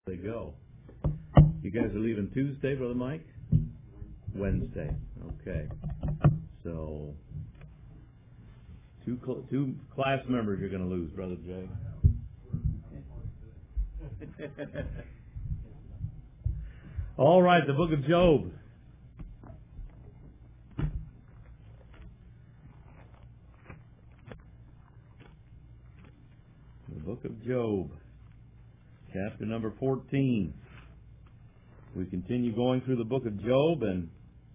They go. You guys are leaving Tuesday, Brother Mike? Wednesday. Okay. So, two class members you're going to lose, Brother Jay. All right, the book of Job. The book of Job. Chapter number 14. We continue going through the book of Job and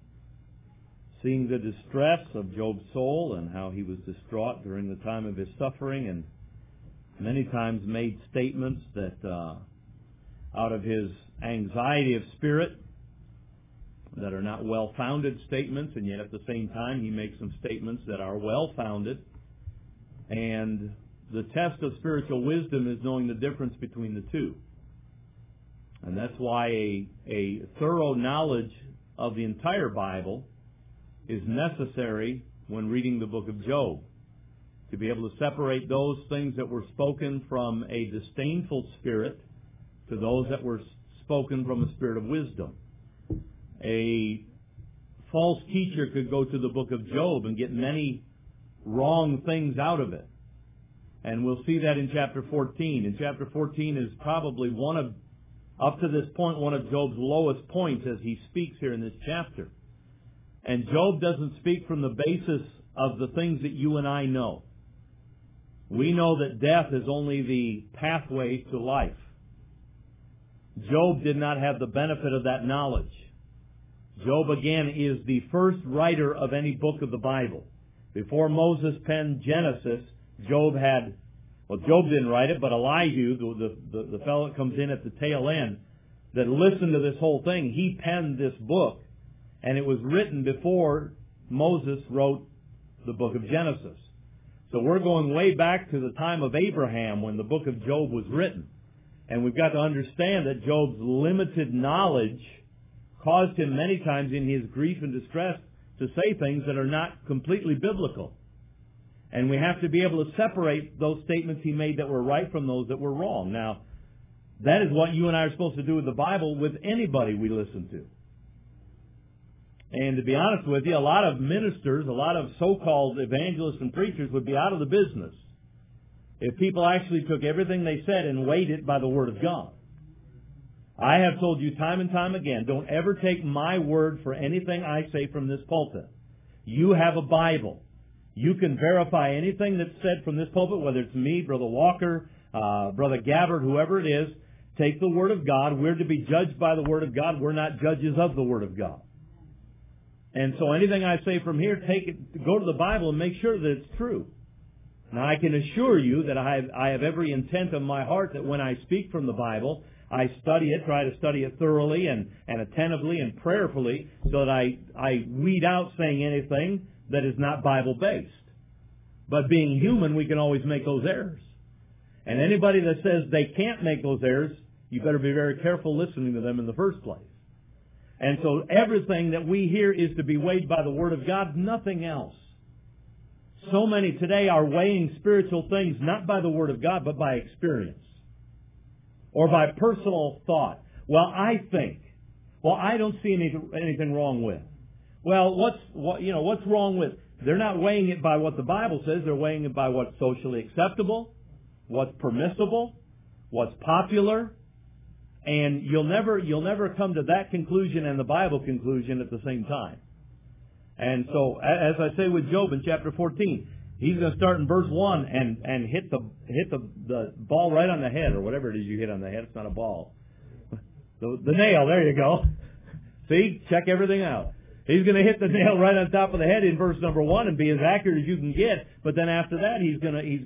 seeing the distress of Job's soul and how he was distraught during the time of his suffering, and many times made statements that out of his anxiety of spirit that are not well-founded statements, and yet at the same time he makes some statements that are well-founded. And the test of spiritual wisdom is knowing the difference between the two. And that's why a thorough knowledge of the entire Bible is necessary when reading the book of Job, to be able to separate those things that were spoken from a disdainful spirit to those that were spoken from a spirit of wisdom. A false teacher could go to the book of Job and get many wrong things out of it. And we'll see that in chapter 14. And chapter 14 is probably up to this point, one of Job's lowest points as he speaks here in this chapter. And Job doesn't speak from the basis of the things that you and I know. We know that death is only the pathway to life. Job did not have the benefit of that knowledge. Job, again, is the first writer of any book of the Bible. Before Moses penned Genesis, Job didn't write it, but Elihu, the fellow that comes in at the tail end, that listened to this whole thing, he penned this book, and it was written before Moses wrote the book of Genesis. So we're going way back to the time of Abraham when the book of Job was written. And we've got to understand that Job's limited knowledge caused him many times in his grief and distress to say things that are not completely biblical. And we have to be able to separate those statements he made that were right from those that were wrong. Now, that is what you and I are supposed to do with the Bible with anybody we listen to. And to be honest with you, a lot of ministers, a lot of so-called evangelists and preachers would be out of the business if people actually took everything they said and weighed it by the Word of God. I have told you time and time again, don't ever take my word for anything I say from this pulpit. You have a Bible. You can verify anything that's said from this pulpit, whether it's me, Brother Walker, Brother Gabbard, whoever it is. Take the Word of God. We're to be judged by the Word of God. We're not judges of the Word of God. And so anything I say from here, go to the Bible and make sure that it's true. Now, I can assure you that I have every intent of my heart that when I speak from the Bible, I study it, try to study it thoroughly and attentively and prayerfully so that I weed out saying anything that is not Bible-based. But being human, we can always make those errors. And anybody that says they can't make those errors, you better be very careful listening to them in the first place. And so everything that we hear is to be weighed by the Word of God, nothing else. So many today are weighing spiritual things not by the Word of God, but by experience or by personal thought. Well, I think. Well, I don't see anything wrong with. Well, what's wrong with? They're not weighing it by what the Bible says. They're weighing it by what's socially acceptable, what's permissible, what's popular, and you'll never come to that conclusion and the Bible conclusion at the same time. And so, as I say with Job in chapter 14, he's going to start in verse 1 and hit the ball right on the head, or whatever it is you hit on the head. It's not a ball. The nail. There you go. See, check everything out. He's going to hit the nail right on top of the head in verse number 1 and be as accurate as you can get. But then after that, he's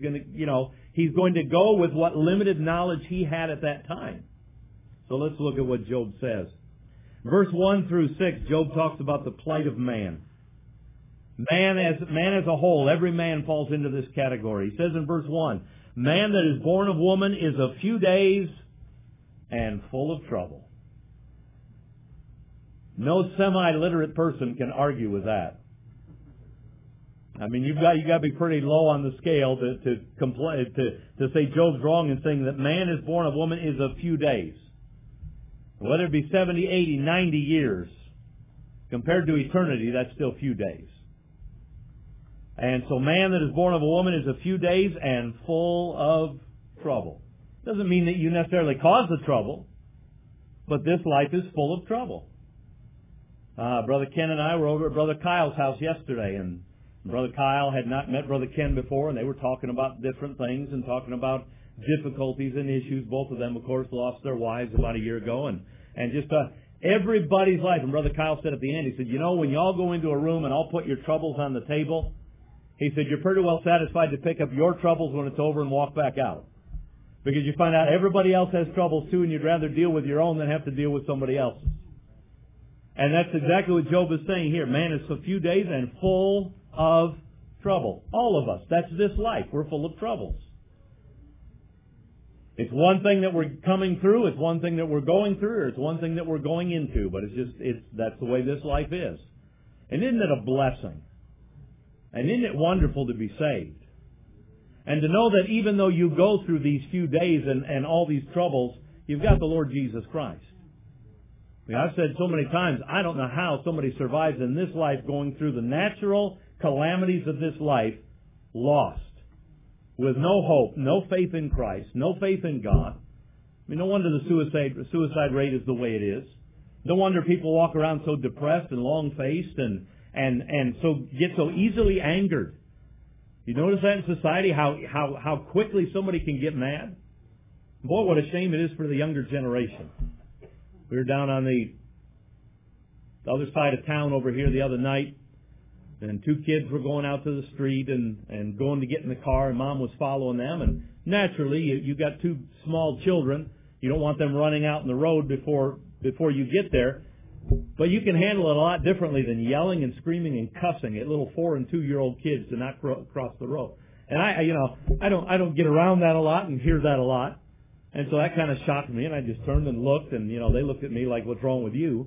going to go with what limited knowledge he had at that time. So let's look at what Job says. Verse 1 through 6, Job talks about the plight of man. Man as a whole, every man falls into this category. He says in verse 1, man that is born of woman is of few days and full of trouble. No semi-literate person can argue with that. I mean, you got to be pretty low on the scale to say Job's wrong in saying that man is born of woman is of few days. Whether it be 70, 80, 90 years, compared to eternity, that's still a few days. And so man that is born of a woman is a few days and full of trouble. Doesn't mean that you necessarily cause the trouble, but this life is full of trouble. Brother Ken and I were over at Brother Kyle's house yesterday, and Brother Kyle had not met Brother Ken before, and they were talking about different things and talking about difficulties and issues. Both of them, of course, lost their wives about a year ago, and just everybody's life. And Brother Kyle said at the end, he said, you know, when you all go into a room and all put your troubles on the table, he said, you're pretty well satisfied to pick up your troubles when it's over and walk back out. Because you find out everybody else has troubles too, and you'd rather deal with your own than have to deal with somebody else's. And that's exactly what Job is saying here. Man is a few days and full of trouble. All of us. That's this life. We're full of troubles. It's one thing that we're coming through, it's one thing that we're going through, or it's one thing that we're going into, but that's the way this life is. And isn't it a blessing? And isn't it wonderful to be saved? And to know that even though you go through these few days and all these troubles, you've got the Lord Jesus Christ. I mean, I've said so many times, I don't know how somebody survives in this life going through the natural calamities of this life lost, with no hope, no faith in Christ, no faith in God. I mean, no wonder the suicide rate is the way it is. No wonder people walk around so depressed and long-faced and so get so easily angered. You notice that in society, how quickly somebody can get mad? Boy, what a shame it is for the younger generation. We were down on the other side of town over here the other night, and two kids were going out to the street and going to get in the car, and Mom was following them. And naturally, you got two small children. You don't want them running out in the road before you get there. But you can handle it a lot differently than yelling and screaming and cussing at little 4- and 2-year-old kids to not cross the road. And I don't get around that a lot and hear that a lot. And so that kind of shocked me, and I just turned and looked, and they looked at me like, "What's wrong with you?"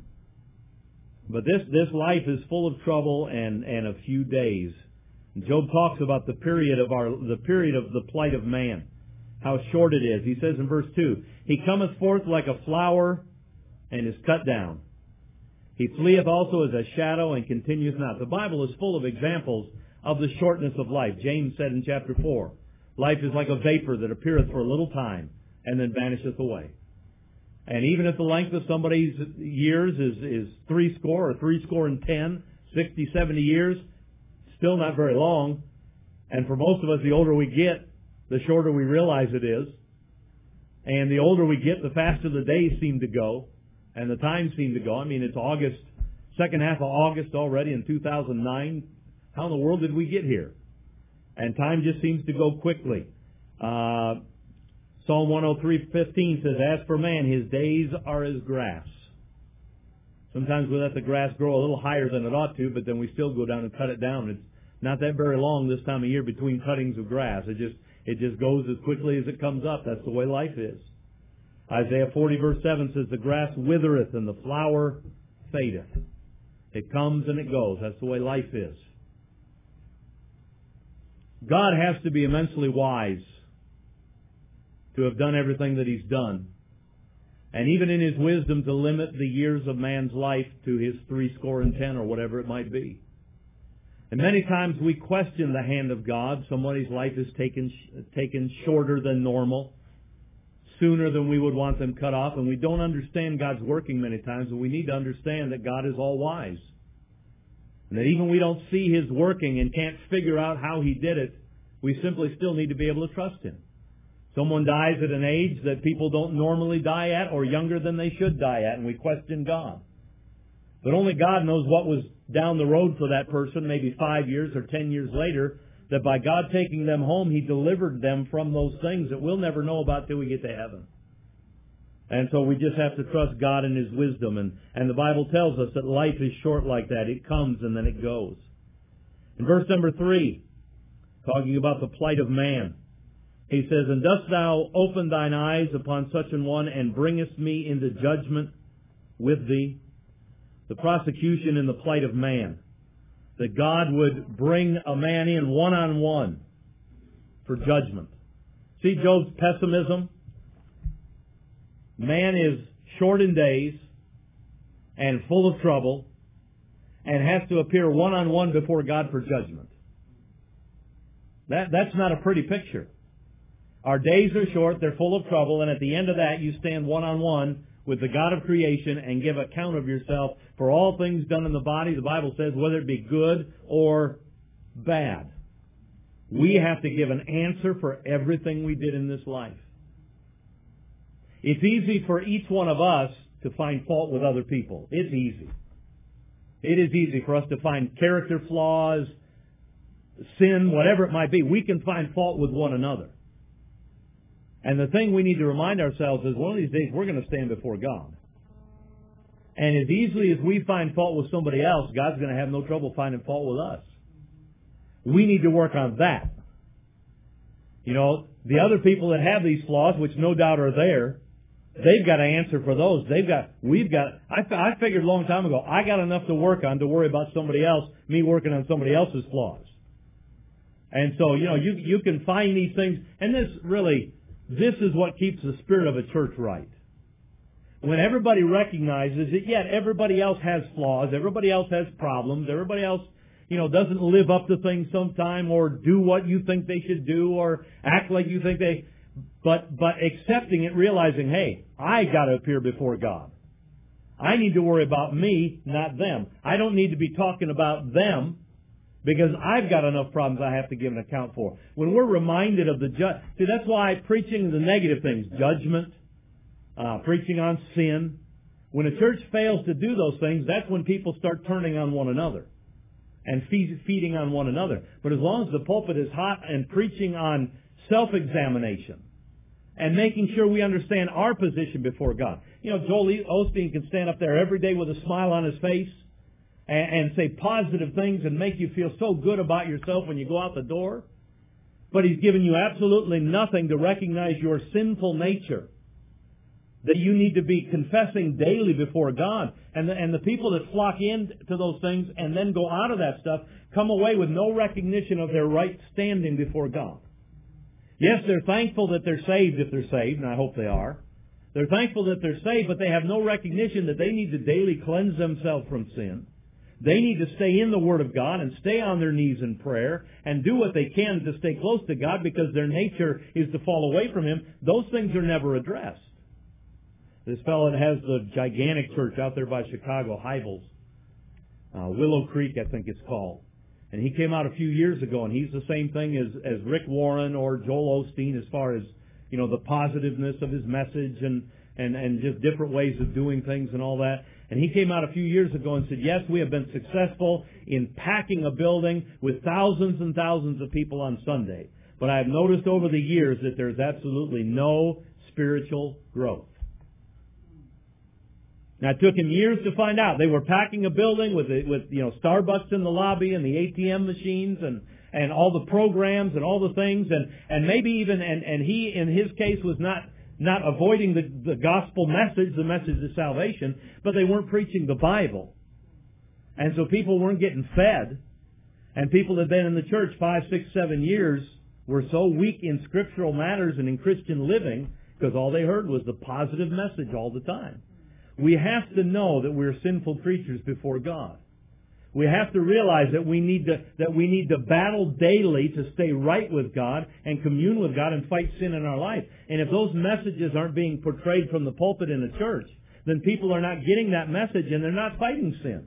But this life is full of trouble and a few days. And Job talks about the period of the plight of man, how short it is. He says in verse 2, "He cometh forth like a flower and is cut down. He fleeth also as a shadow and continueth not." The Bible is full of examples of the shortness of life. James said in chapter 4, "Life is like a vapor that appeareth for a little time and then vanisheth away." And even if the length of somebody's years is 60, 70 60, 70 years, still not very long. And for most of us, the older we get, the shorter we realize it is. And the older we get, the faster the days seem to go, and the times seem to go. I mean, it's August, second half of August already in 2009. How in the world did we get here? And time just seems to go quickly. Psalm 103:15 says, "As for man, his days are as grass." Sometimes we let the grass grow a little higher than it ought to, but then we still go down and cut it down. It's not that very long this time of year between cuttings of grass. It just goes as quickly as it comes up. That's the way life is. Isaiah 40 verse 7 says, "The grass withereth and the flower fadeth." It comes and it goes. That's the way life is. God has to be immensely wise to have done everything that He's done. And even in His wisdom to limit the years of man's life to his 70 or whatever it might be. And many times we question the hand of God. Somebody's life is taken shorter than normal, sooner than we would want them cut off, and we don't understand God's working many times, but we need to understand that God is all-wise. And that even we don't see His working and can't figure out how He did it, we simply still need to be able to trust Him. Someone dies at an age that people don't normally die at, or younger than they should die at, and we question God. But only God knows what was down the road for that person, maybe 5 years or 10 years later, that by God taking them home, He delivered them from those things that we'll never know about till we get to heaven. And so we just have to trust God and His wisdom. And the Bible tells us that life is short like that. It comes and then it goes. In verse number 3, talking about the plight of man, he says, "And dost thou open thine eyes upon such an one, and bringest me into judgment with thee?" The prosecution in the plight of man. That God would bring a man in one-on-one for judgment. See Job's pessimism? Man is short in days, and full of trouble, and has to appear one-on-one before God for judgment. That's not a pretty picture. Our days are short, they're full of trouble, and at the end of that you stand one-on-one with the God of creation and give account of yourself for all things done in the body, the Bible says, whether it be good or bad. We have to give an answer for everything we did in this life. It's easy for each one of us to find fault with other people. It's easy. It is easy for us to find character flaws, sin, whatever it might be. We can find fault with one another. And the thing we need to remind ourselves is one of these days we're going to stand before God. And as easily as we find fault with somebody else, God's going to have no trouble finding fault with us. We need to work on that. You know, the other people that have these flaws, which no doubt are there, they've got to answer for those. I figured a long time ago, I got enough to work on to worry about somebody else, me working on somebody else's flaws. And so, you know, you can find these things, and this is what keeps the spirit of a church right. When everybody recognizes that, yet everybody else has flaws, everybody else has problems, everybody else, you know, doesn't live up to things sometime or do what you think they should do or act like you think they... But accepting it, realizing, hey, I got to appear before God. I need to worry about me, not them. I don't need to be talking about them because I've got enough problems I have to give an account for. When we're reminded of see, that's why preaching the negative things, judgment, preaching on sin, when a church fails to do those things, that's when people start turning on one another and feeding on one another. But as long as the pulpit is hot and preaching on self-examination and making sure we understand our position before God. You know, Joel Osteen can stand up there every day with a smile on his face and say positive things and make you feel so good about yourself when you go out the door. But he's given you absolutely nothing to recognize your sinful nature, that you need to be confessing daily before God. And the people that flock into those things and then go out of that stuff come away with no recognition of their right standing before God. Yes, they're thankful that they're saved if they're saved, and I hope they are. They're thankful that they're saved, but they have no recognition that they need to daily cleanse themselves from sin. They need to stay in the Word of God and stay on their knees in prayer and do what they can to stay close to God because their nature is to fall away from Him. Those things are never addressed. This fellow that has the gigantic church out there by Chicago, Hybels, Willow Creek, I think it's called. And he came out a few years ago, and he's the same thing as Rick Warren or Joel Osteen as far as, you know, the positiveness of his message and just different ways of doing things and all that. And he came out a few years ago and said, yes, we have been successful in packing a building with thousands and thousands of people on Sunday. But I have noticed over the years that there's absolutely no spiritual growth. Now, it took him years to find out. They were packing a building with you know, Starbucks in the lobby and the ATM machines and all the programs and all the things and maybe even and he in his case was not avoiding the gospel message, the message of salvation, but they weren't preaching the Bible. And so people weren't getting fed. And people that had been in the church 5, 6, 7 years were so weak in scriptural matters and in Christian living because all they heard was the positive message all the time. We have to know that we're sinful creatures before God. We have to realize that we need to battle daily to stay right with God and commune with God and fight sin in our life. And if those messages aren't being portrayed from the pulpit in a church, then people are not getting that message and they're not fighting sin.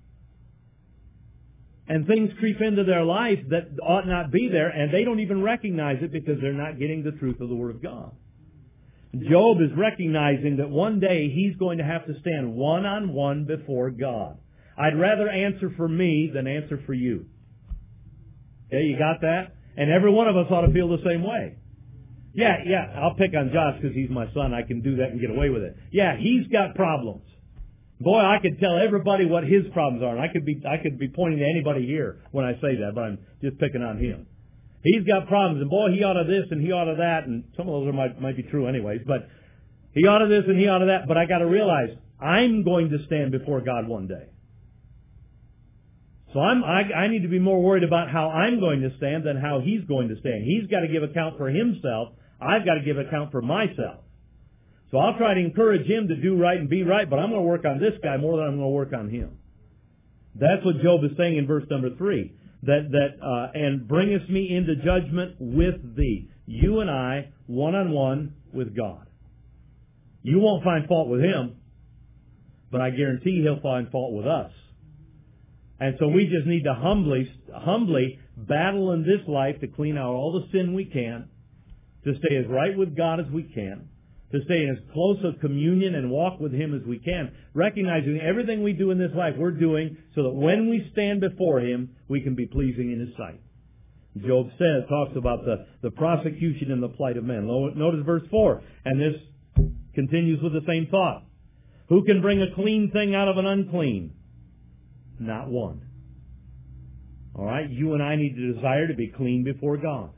And things creep into their life that ought not be there, and they don't even recognize it because they're not getting the truth of the Word of God. Job is recognizing that one day he's going to have to stand one-on-one before God. I'd rather answer for me than answer for you. Okay, you got that? And every one of us ought to feel the same way. Yeah, I'll pick on Josh because he's my son. I can do that and get away with it. Yeah, he's got problems. Boy, I could tell everybody what his problems are. And I could be pointing to anybody here when I say that, but I'm just picking on him. He's got problems, and boy, he ought to this and he ought to that, and some of those might be true anyways, but he ought to this and he ought to that, but I got to realize I'm going to stand before God one day. So I need to be more worried about how I'm going to stand than how he's going to stand. He's got to give account for himself. I've got to give account for myself. So I'll try to encourage him to do right and be right, but I'm going to work on this guy more than I'm going to work on him. That's what Job is saying in verse number 3. And bringest me into judgment with thee. You and I, one-on-one with God. You won't find fault with him, but I guarantee he'll find fault with us. And so we just need to humbly battle in this life to clean out all the sin we can, to stay as right with God as we can, to stay in as close a communion and walk with him as we can, recognizing everything we do in this life we're doing so that when we stand before him, we can be pleasing in his sight. Job talks about the prosecution and the plight of men. Notice verse 4, and this continues with the same thought. Who can bring a clean thing out of an unclean? Not one. All right? You and I need to desire to be clean before God.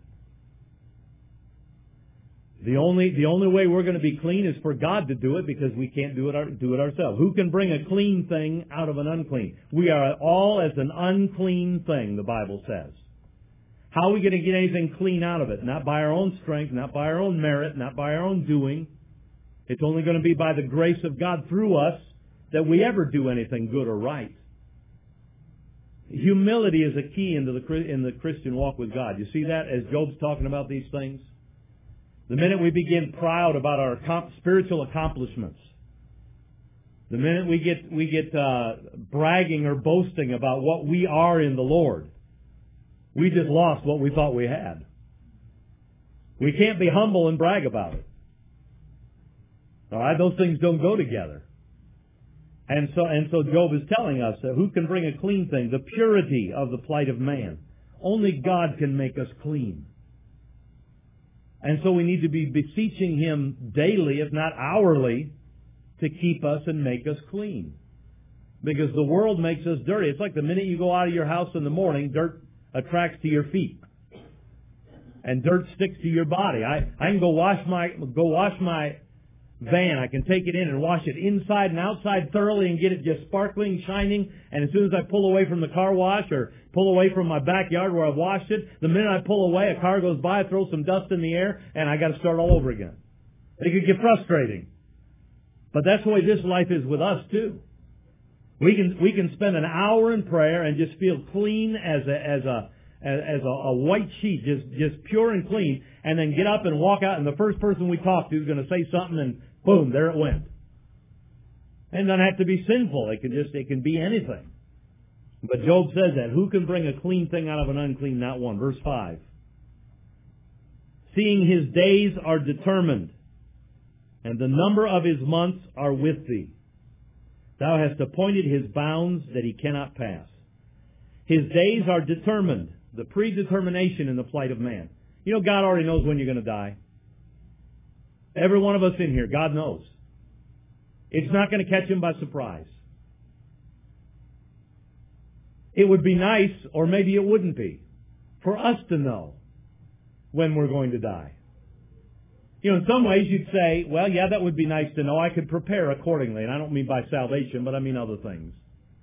The only way we're going to be clean is for God to do it, because we can't do it ourselves. Who can bring a clean thing out of an unclean? We are all as an unclean thing, the Bible says. How are we going to get anything clean out of it? Not by our own strength, not by our own merit, not by our own doing. It's only going to be by the grace of God through us that we ever do anything good or right. Humility is a key in the Christian walk with God. You see that as Job's talking about these things? The minute we begin proud about our spiritual accomplishments, the minute we get bragging or boasting about what we are in the Lord, we just lost what we thought we had. We can't be humble and brag about it. All right, those things don't go together. And so Job is telling us that who can bring a clean thing? The purity of the plight of man. Only God can make us clean. And so we need to be beseeching him daily, if not hourly, to keep us and make us clean. Because the world makes us dirty. It's like the minute you go out of your house in the morning, dirt attracts to your feet. And dirt sticks to your body. I can go wash my van. I can take it in and wash it inside and outside thoroughly and get it just sparkling, shining. And as soon as I pull away from the car wash or pull away from my backyard where I've washed it, the minute I pull away, a car goes by, throws some dust in the air, and I got to start all over again. It could get frustrating. But that's the way this life is with us too. We can spend an hour in prayer and just feel clean as a white sheet, just pure and clean, and then get up and walk out, and the first person we talk to is going to say something, and boom, there it went. And it doesn't have to be sinful. It can be anything. But Job says that. Who can bring a clean thing out of an unclean? Not one. Verse 5. Seeing his days are determined, and the number of his months are with thee. Thou hast appointed his bounds that he cannot pass. His days are determined. The predetermination in the plight of man. You know, God already knows when you're going to die. Every one of us in here, God knows. It's not going to catch him by surprise. It would be nice, or maybe it wouldn't be, for us to know when we're going to die. You know, in some ways you'd say, well, yeah, that would be nice to know. I could prepare accordingly. And I don't mean by salvation, but I mean other things.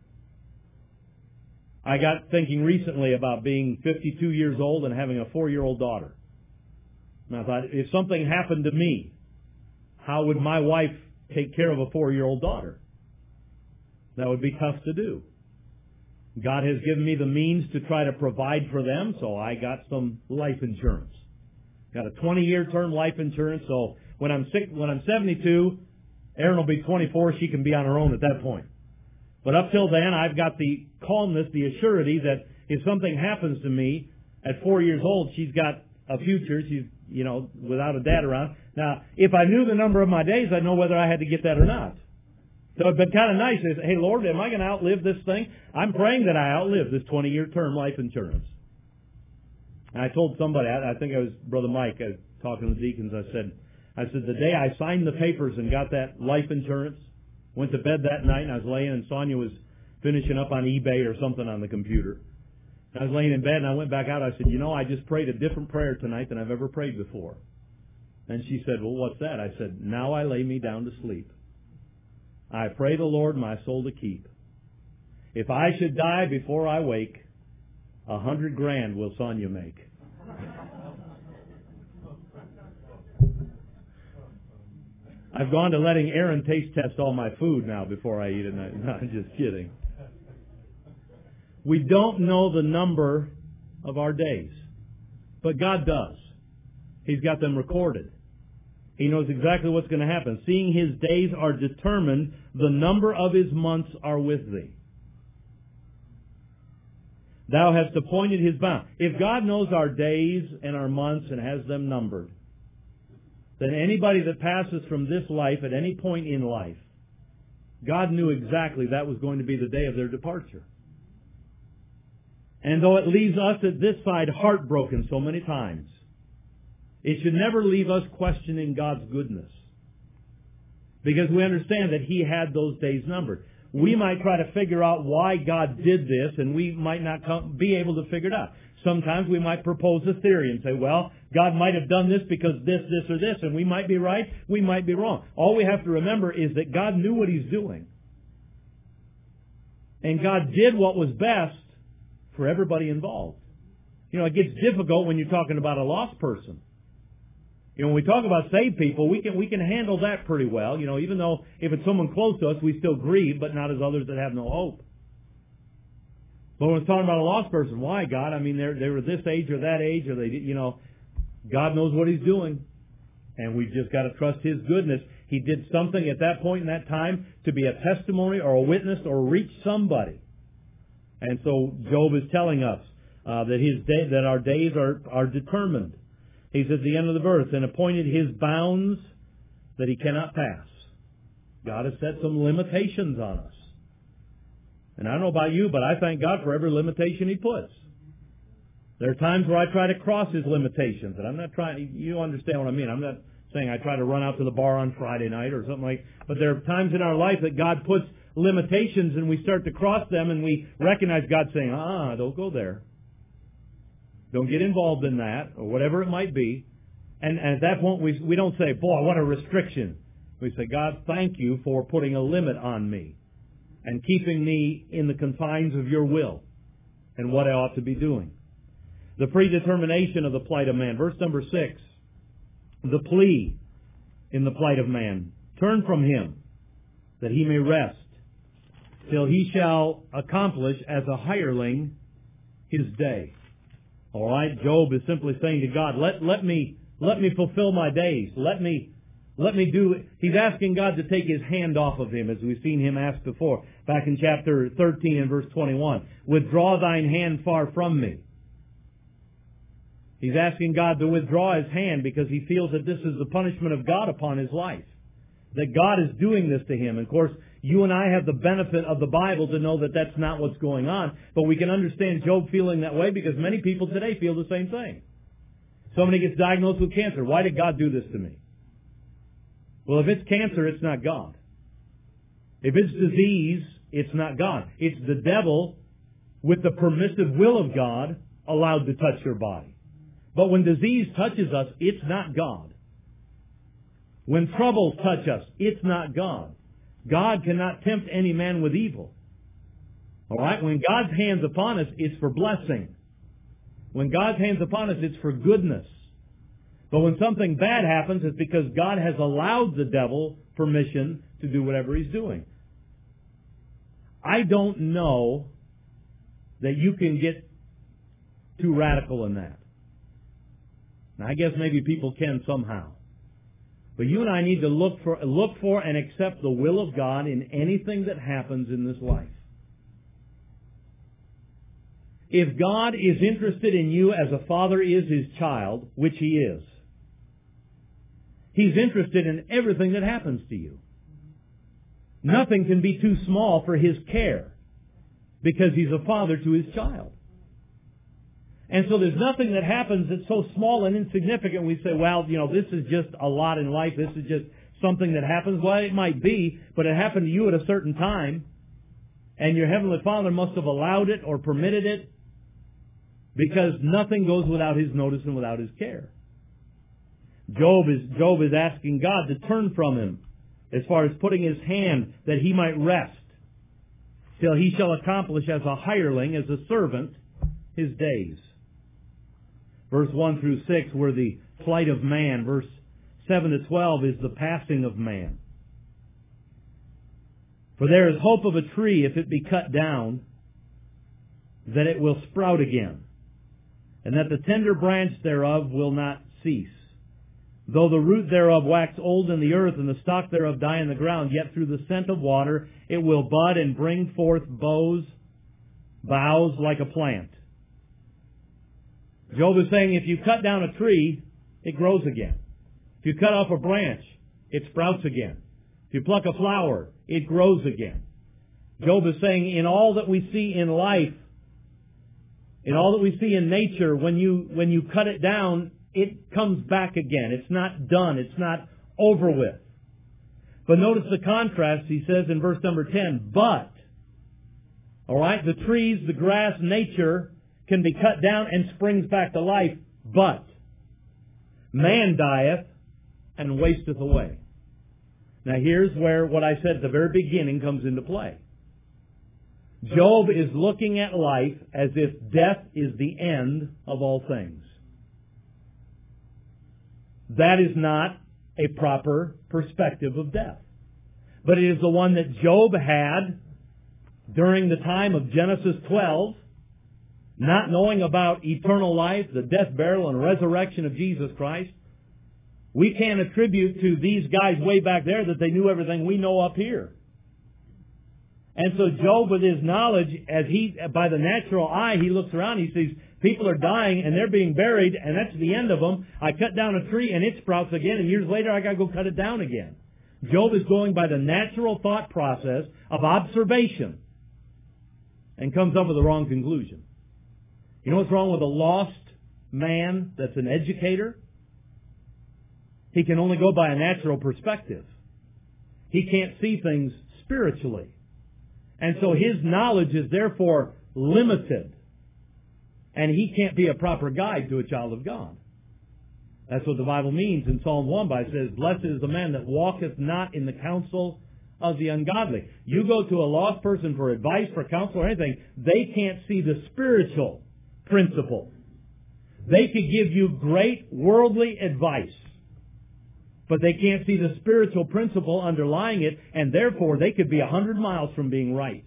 I got thinking recently about being 52 years old and having a 4-year-old daughter. And I thought, if something happened to me, how would my wife take care of a 4-year-old daughter? That would be tough to do. God has given me the means to try to provide for them, so I got some life insurance. Got a 20-year term life insurance, so when I'm 72, Erin will be 24, she can be on her own at that point. But up till then, I've got the calmness, the assurity that if something happens to me at 4 years old, she's got a future. She's, without a dad around. Now, if I knew the number of my days, I'd know whether I had to get that or not. So it'd been kind of nice. Hey, Lord, am I going to outlive this thing? I'm praying that I outlive this 20-year term life insurance. And I told somebody, I think it was Brother Mike, I was talking to the deacons, I said, the day I signed the papers and got that life insurance, went to bed that night, and I was laying, and Sonia was finishing up on eBay or something on the computer. I was laying in bed, and I went back out. I said, I just prayed a different prayer tonight than I've ever prayed before. And she said, well, what's that? I said, now I lay me down to sleep. I pray the Lord my soul to keep. If I should die before I wake, $100,000 will Sonia make. I've gone to letting Aaron taste test all my food now before I eat it. No, I'm just kidding. We don't know the number of our days, but God does. He's got them recorded. He knows exactly what's going to happen. Seeing His days are determined, the number of His months are with thee. Thou hast appointed His bound. If God knows our days and our months and has them numbered, then anybody that passes from this life at any point in life, God knew exactly that was going to be the day of their departure. And though it leaves us at this side heartbroken so many times, it should never leave us questioning God's goodness. Because we understand that He had those days numbered. We might try to figure out why God did this, and we might not be able to figure it out. Sometimes we might propose a theory and say, well, God might have done this because this, or this, and we might be right, we might be wrong. All we have to remember is that God knew what He's doing. And God did what was best for everybody involved. You know, it gets difficult when you're talking about a lost person. You know, when we talk about saved people, we can handle that pretty well. You know, even though if it's someone close to us, we still grieve, but not as others that have no hope. But when it's talking about a lost person, why, God? I mean, they were this age or that age, or they, you know, God knows what He's doing, and we've just got to trust His goodness. He did something at that point in that time to be a testimony or a witness or reach somebody. And so Job is telling us that our days are determined. He's at the end of the verse, and appointed His bounds that He cannot pass. God has set some limitations on us. And I don't know about you, but I thank God for every limitation He puts. There are times where I try to cross His limitations, and I'm not trying, you understand what I mean. I'm not saying I try to run out to the bar on Friday night or something like that, but there are times in our life that God puts limitations and we start to cross them and we recognize God saying, don't go there. Don't get involved in that, or whatever it might be. And at that point, we don't say, boy, what a restriction. We say, God, thank you for putting a limit on me and keeping me in the confines of your will and what I ought to be doing. The predetermination of the plight of man. Verse number 6, the plea in the plight of man. Turn from him, that he may rest, till he shall accomplish as a hireling his day. All right, Job is simply saying to God, let me fulfill my days. Let me do it. He's asking God to take His hand off of him, as we've seen him ask before, back in chapter 13 and verse 21. Withdraw thine hand far from me. He's asking God to withdraw His hand because he feels that this is the punishment of God upon his life. That God is doing this to him. And of course, you and I have the benefit of the Bible to know that that's not what's going on. But we can understand Job feeling that way because many people today feel the same thing. Somebody gets diagnosed with cancer. Why did God do this to me? Well, if it's cancer, it's not God. If it's disease, it's not God. It's the devil, with the permissive will of God, allowed to touch your body. But when disease touches us, it's not God. When troubles touch us, it's not God. God cannot tempt any man with evil. All right? When God's hand's upon us, it's for blessing. When God's hand's upon us, it's for goodness. But when something bad happens, it's because God has allowed the devil permission to do whatever he's doing. I don't know that you can get too radical in that. Now, I guess maybe people can somehow. But you and I need to look for and accept the will of God in anything that happens in this life. If God is interested in you as a father is His child, which He is, He's interested in everything that happens to you. Nothing can be too small for His care because He's a father to His child. And so there's nothing that happens that's so small and insignificant we say, well, this is just a lot in life. This is just something that happens. Well, it might be, but it happened to you at a certain time. And your Heavenly Father must have allowed it or permitted it because nothing goes without His notice and without His care. Job is asking God to turn from him as far as putting His hand that he might rest till he shall accomplish as a hireling, as a servant, his days. Verse 1 through 6 were the plight of man. Verse 7 to 12 is the passing of man. For there is hope of a tree, if it be cut down, that it will sprout again, and that the tender branch thereof will not cease. Though the root thereof wax old in the earth, and the stalk thereof die in the ground, yet through the scent of water it will bud and bring forth boughs like a plant. Job is saying if you cut down a tree, it grows again. If you cut off a branch, it sprouts again. If you pluck a flower, it grows again. Job is saying in all that we see in life, in all that we see in nature, when you cut it down, it comes back again. It's not done. It's not over with. But notice the contrast, he says in verse number 10, but, alright, the trees, the grass, nature can be cut down and springs back to life, but man dieth and wasteth away. Now here's where what I said at the very beginning comes into play. Job is looking at life as if death is the end of all things. That is not a proper perspective of death. But it is the one that Job had during the time of Genesis 12, not knowing about eternal life, the death, burial, and resurrection of Jesus Christ. We can't attribute to these guys way back there that they knew everything we know up here. And so Job, with his knowledge, by the natural eye, he looks around, he sees people are dying and they're being buried, and that's the end of them. I cut down a tree and it sprouts again, and years later I got to go cut it down again. Job is going by the natural thought process of observation and comes up with the wrong conclusion. You know what's wrong with a lost man that's an educator? He can only go by a natural perspective. He can't see things spiritually. And so his knowledge is therefore limited. And he can't be a proper guide to a child of God. That's what the Bible means in Psalm 1 by it says, blessed is the man that walketh not in the counsel of the ungodly. You go to a lost person for advice, for counsel, or anything, they can't see the spiritual principle. They could give you great worldly advice, but they can't see the spiritual principle underlying it, and therefore they could be 100 miles from being right.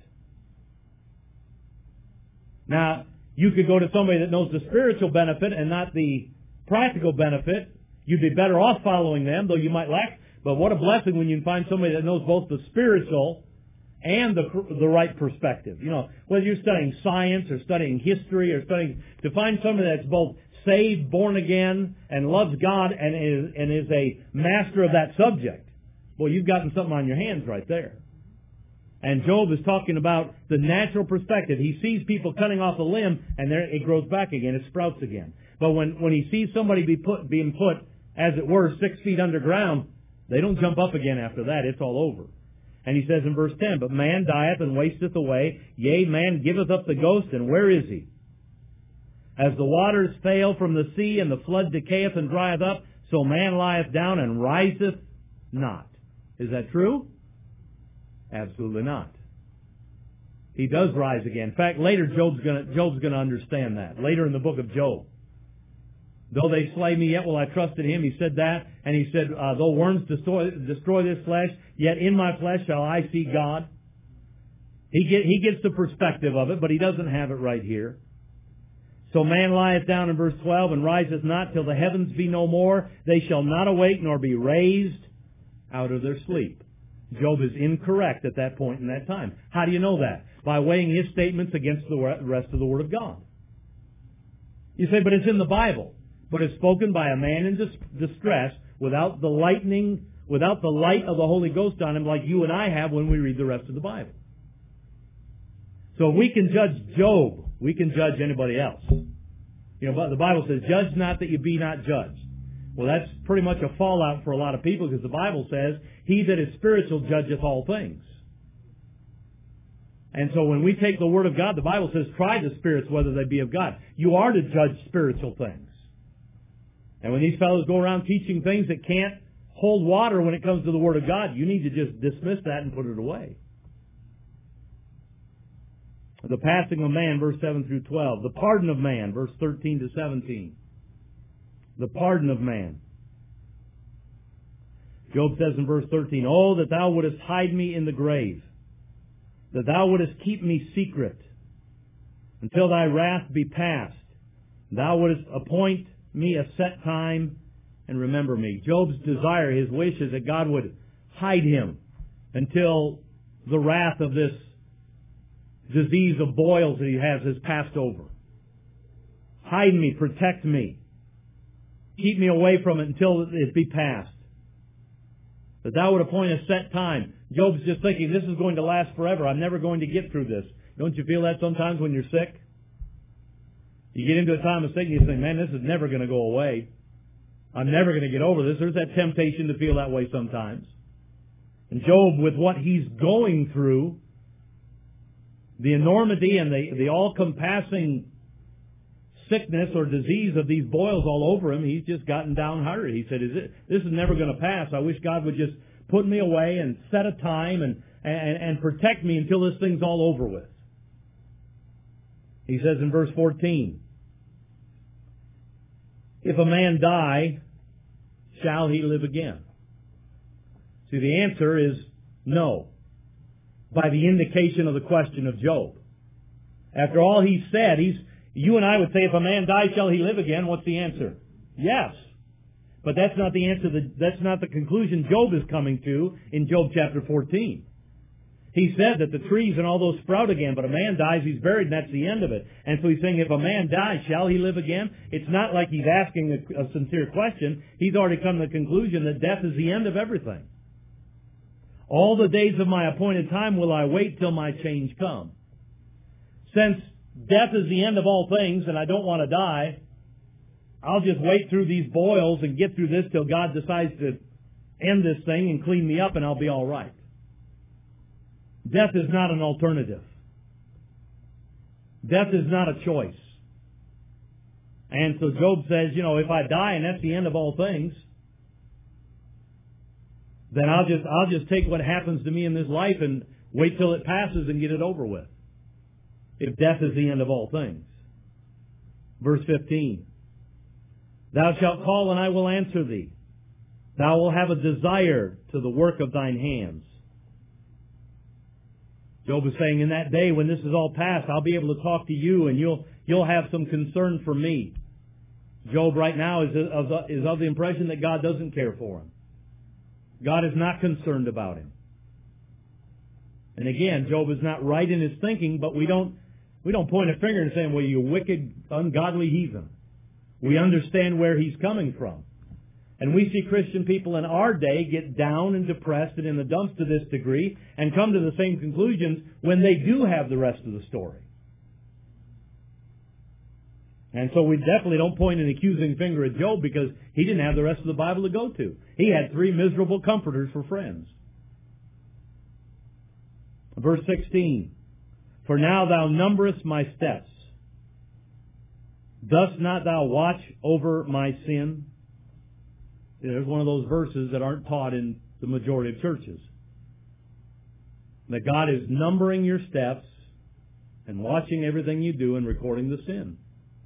Now, you could go to somebody that knows the spiritual benefit and not the practical benefit. You'd be better off following them, though you might lack. But what a blessing when you can find somebody that knows both the spiritual and the right perspective. You know, whether you're studying science or studying history or to find somebody that's both saved, born again, and loves God and is a master of that subject. Well, you've gotten something on your hands right there. And Job is talking about the natural perspective. He sees people cutting off a limb, and there it grows back again. It sprouts again. But when he sees somebody being put, as it were, 6 feet underground, they don't jump up again after that. It's all over. And he says in verse 10, but man dieth and wasteth away. Yea, man giveth up the ghost, and where is he? As the waters fail from the sea, and the flood decayeth and drieth up, so man lieth down and riseth not. Is that true? Absolutely not. He does rise again. In fact, later Job's going to understand that. Later in the book of Job. Though they slay me, yet will I trust in him. He said that. And he said, though worms destroy this flesh, yet in my flesh shall I see God. He gets the perspective of it, but he doesn't have it right here. So man lieth down in verse 12 and riseth not till the heavens be no more. They shall not awake nor be raised out of their sleep. Job is incorrect at that point in that time. How do you know that? By weighing his statements against the rest of the Word of God. You say, but it's in the Bible. But it's spoken by a man in distress without the light of the Holy Ghost on him like you and I have when we read the rest of the Bible. So if we can judge Job, we can judge anybody else. You know, but the Bible says, judge not that you be not judged. Well, that's pretty much a fallout for a lot of people because the Bible says, he that is spiritual judgeth all things. And so when we take the Word of God, the Bible says, try the spirits whether they be of God. You are to judge spiritual things. And when these fellows go around teaching things that can't hold water when it comes to the Word of God, you need to just dismiss that and put it away. The passing of man, verse 7 through 12. The pardon of man, verse 13 to 17. The pardon of man. Job says in verse 13, "Oh, that thou wouldest hide me in the grave, that thou wouldest keep me secret, until thy wrath be past. Thou wouldest appoint me a set time, and remember me." Job's desire, his wish, is that God would hide him until the wrath of this disease of boils that he has passed over. Hide me, protect me. Keep me away from it until it be past. That thou would appoint a set time. Job's just thinking, this is going to last forever. I'm never going to get through this. Don't you feel that sometimes when you're sick? You get into a time of sickness and you think, man, this is never going to go away. I'm never going to get over this. There's that temptation to feel that way sometimes. And Job, with what he's going through, the enormity and the all-compassing sickness or disease of these boils all over him, he's just gotten downhearted. He said, this is never going to pass. I wish God would just put me away and set a time and protect me until this thing's all over with. He says in verse 14, "If a man die, shall he live again?" See, the answer is no, by the indication of the question of Job. After all he said, you and I would say, if a man dies, shall he live again? What's the answer? Yes. But that's not the answer. That's not the conclusion Job is coming to in Job chapter 14. He said that the trees and all those sprout again, but a man dies, he's buried, and that's the end of it. And so he's saying, if a man dies, shall he live again? It's not like he's asking a sincere question. He's already come to the conclusion that death is the end of everything. All the days of my appointed time will I wait till my change come. Since death is the end of all things, and I don't want to die, I'll just wait through these boils and get through this till God decides to end this thing and clean me up, and I'll be all right. Death is not an alternative. Death is not a choice. And so Job says, if I die and that's the end of all things, then I'll just take what happens to me in this life and wait till it passes and get it over with. If death is the end of all things. Verse 15. "Thou shalt call and I will answer thee. Thou wilt have a desire to the work of thine hands." Job is saying, in that day when this is all past, I'll be able to talk to you and you'll have some concern for me. Job right now is of the impression that God doesn't care for him. God is not concerned about him. And again, Job is not right in his thinking, but we don't point a finger and say, well, you wicked, ungodly heathen. We understand where he's coming from. And we see Christian people in our day get down and depressed and in the dumps to this degree and come to the same conclusions when they do have the rest of the story. And so we definitely don't point an accusing finger at Job because he didn't have the rest of the Bible to go to. He had 3 miserable comforters for friends. Verse 16, "For now thou numberest my steps. Dost not thou watch over my sin?" There's one of those verses that aren't taught in the majority of churches. That God is numbering your steps and watching everything you do and recording the sin.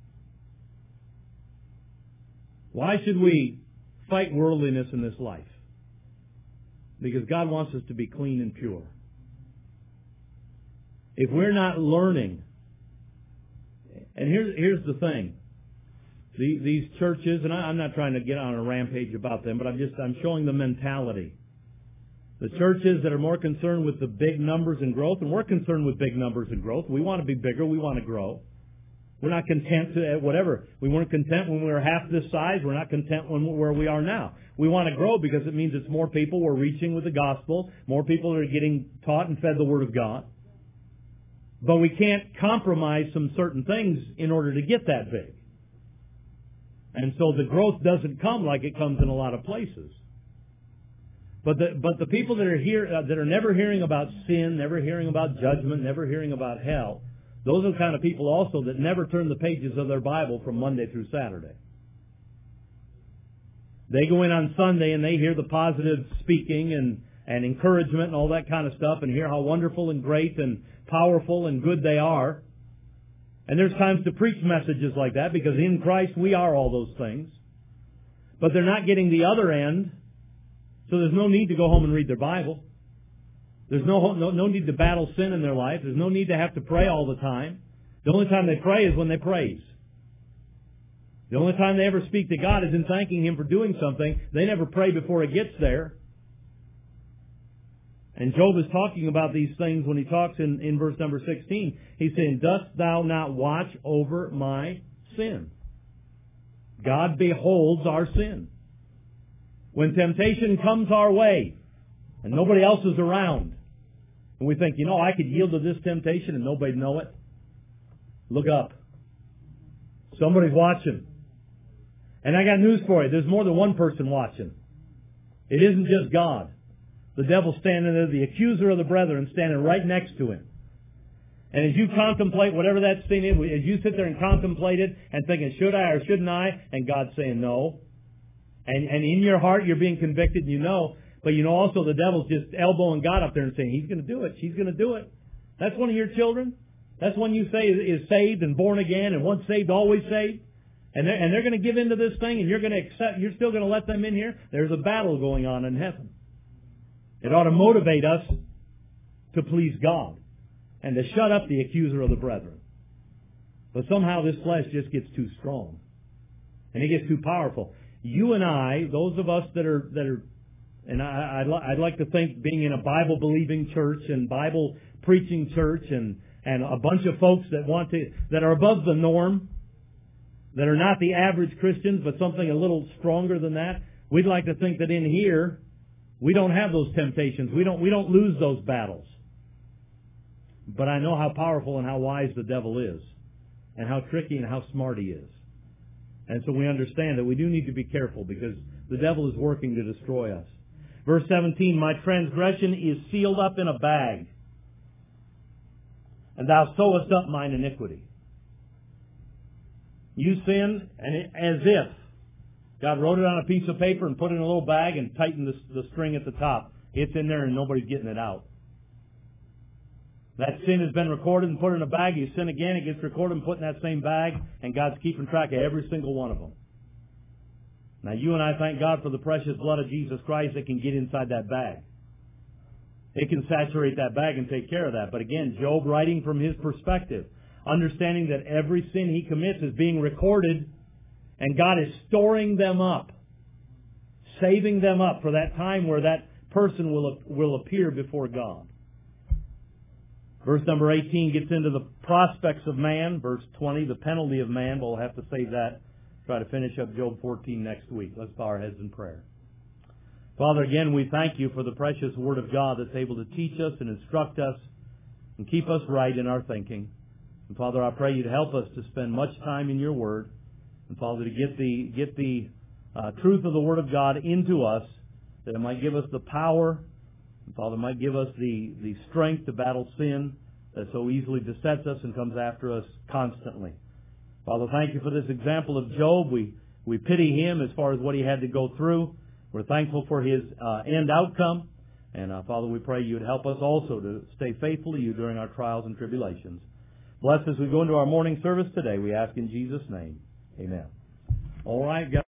Why should we fight worldliness in this life? Because God wants us to be clean and pure. If we're not learning, and here's the thing. These churches, and I'm not trying to get on a rampage about them, but I'm showing the mentality. The churches that are more concerned with the big numbers and growth, and we're concerned with big numbers and growth. We want to be bigger. We want to grow. We're not content at whatever. We weren't content when we were half this size. We're not content where we are now. We want to grow because it means it's more people we're reaching with the gospel. More people are getting taught and fed the Word of God. But we can't compromise some certain things in order to get that big. And so the growth doesn't come like it comes in a lot of places. But the people that are here, that are never hearing about sin, never hearing about judgment, never hearing about hell, those are the kind of people also that never turn the pages of their Bible from Monday through Saturday. They go in on Sunday and they hear the positive speaking and encouragement and all that kind of stuff and hear how wonderful and great and powerful and good they are. And there's times to preach messages like that because in Christ we are all those things. But they're not getting the other end So there's no need to go home and read their Bible. There's no need to battle sin in their life. There's no need to have to pray all the time. The only time they pray is when they praise. The only time they ever speak to God is in thanking Him for doing something. They never pray before it gets there. And Job is talking about these things when he talks in verse number 16. He's saying, dost thou not watch over my sin? God beholds our sin. When temptation comes our way and nobody else is around, and we think, I could yield to this temptation and nobody'd know it. Look up. Somebody's watching. And I got news for you. There's more than one person watching. It isn't just God. The devil's standing there, the accuser of the brethren, standing right next to him. And as you contemplate whatever that sin is, as you sit there and contemplate it and thinking, should I or shouldn't I? And God's saying no. And in your heart you're being convicted and but also the devil's just elbowing God up there and saying, he's going to do it, she's going to do it. That's one of your children. That's one you say is saved and born again and once saved, always saved. And they're going to give into this thing and you're still going to let them in here. There's a battle going on in heaven. It ought to motivate us to please God and to shut up the accuser of the brethren. But somehow this flesh just gets too strong. And it gets too powerful. You and I, those of us that are, and I'd like to think being in a Bible-believing church and Bible-preaching church and a bunch of folks that are above the norm, that are not the average Christians, but something a little stronger than that, we'd like to think that in here, we don't have those temptations. We don't lose those battles. But I know how powerful and how wise the devil is, and how tricky and how smart he is. And so we understand that we do need to be careful because the devil is working to destroy us. Verse 17, my transgression is sealed up in a bag, and thou sewest up mine iniquity. You sinned, and as if God wrote it on a piece of paper and put it in a little bag and tightened the string at the top. It's in there and nobody's getting it out. That sin has been recorded and put in a bag. You sin again, it gets recorded and put in that same bag, and God's keeping track of every single one of them. Now you and I thank God for the precious blood of Jesus Christ that can get inside that bag. It can saturate that bag and take care of that. But again, Job writing from his perspective, understanding that every sin he commits is being recorded, and God is storing them up, saving them up for that time where that person will appear before God. Verse number 18 gets into the prospects of man. Verse 20, the penalty of man. We'll have to save that. Try to finish up Job 14 next week. Let's bow our heads in prayer. Father, again, we thank you for the precious Word of God that's able to teach us and instruct us and keep us right in our thinking. And Father, I pray you to help us to spend much time in your Word. And Father, to get the truth of the Word of God into us, that it might give us the power, and Father, might give us the strength to battle sin that so easily besets us and comes after us constantly. Father, thank you for this example of Job. We pity him as far as what he had to go through. We're thankful for his end outcome. And Father, we pray you would help us also to stay faithful to you during our trials and tribulations. Bless as we go into our morning service today. We ask in Jesus' name. Amen. All right, guys.